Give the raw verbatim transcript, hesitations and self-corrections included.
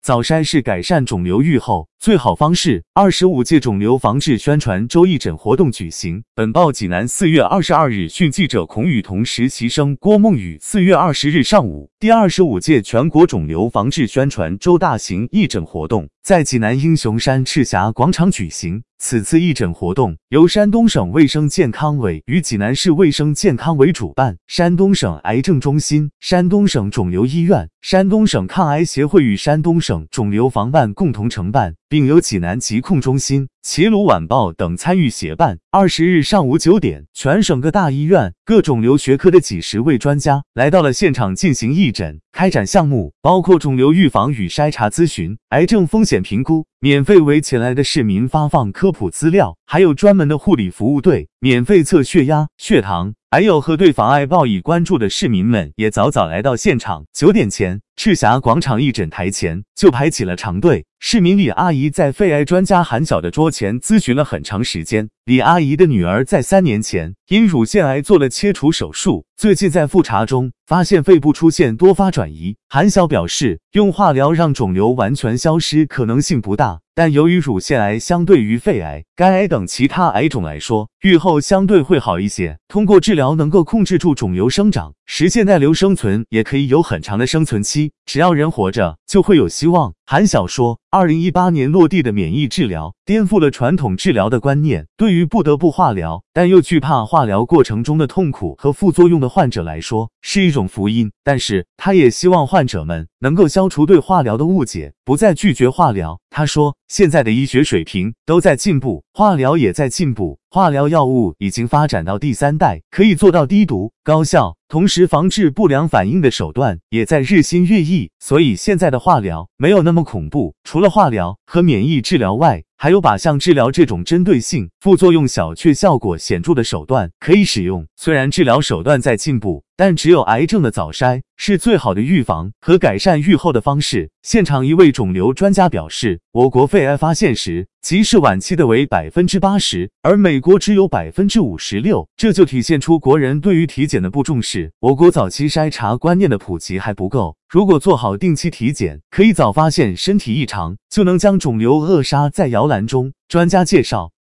早筛是改善肿瘤预后最好方式。二十五届肿瘤防治宣传周义诊活动举行。本报济南四月二十二日讯记者孔雨桐实习生郭梦雨四月二十日上午，第二十五届全国肿瘤防治宣传周大型义诊活动在济南英雄山赤霞广场举行。此次义诊活动由山东省卫生健康委与济南市卫生健康委主办，山东省癌症中心、山东省肿瘤医院、山东省抗癌协会与山东省肿瘤防办共同承办，并由济南疾控中心、齐鲁晚报等参与协办。二十日上午九点，全省各大医院、各肿瘤学科的几十位专家来到了现场进行义诊，开展项目包括肿瘤预防与筛查咨询、癌症风险评估，免费为前来的市民发放科普资料，还有专门的护理服务队，免费测血压、血糖。还有和对防癌报以关注的市民们也早早来到现场。九点前，赤霞广场义诊台前就排起了长队。市民李阿姨在肺癌专家韩晓的桌前咨询了很长时间。李阿姨的女儿在三年前因乳腺癌做了切除手术，最近在复查中发现肺部出现多发转移。韩晓表示，用化疗让肿瘤完全消失可能性不大，但由于乳腺癌相对于肺癌、肝癌等其他癌种来说，预后相对会好一些。通过治疗能够控制住肿瘤生长，实现耐瘤生存，也可以有很长的生存期。只要人活着，就会有希望。韩晓说，二零一八年落地的免疫治疗颠覆了传统治疗的观念，对于不得不化疗但又惧怕化疗过程中的痛苦和副作用的患者来说是一种福音。但是他也希望患者们能够消除对化疗的误解，不再拒绝化疗。他说，现在的医学水平都在进步，化疗也在进步，化疗药物已经发展到第三代，可以做到低毒、高效，同时防治不良反应的手段也在日新月异，所以现在的化疗没有那么恐怖。除了化疗和免疫治疗外，还有靶向治疗这种针对性、副作用小却效果显著的手段可以使用。虽然治疗手段在进步，但只有癌症的早筛是最好的预防和改善预后的方式。现场一位肿瘤专家表示，我国肺癌发现时即是晚期的为 百分之八十， 而美国只有 百分之五十六， 这就体现出国人对于体检的不重视，我国早期筛查观念的普及还不够。如果做好定期体检，可以早发现身体异常，就能将肿瘤扼杀在摇篮中。专家介绍，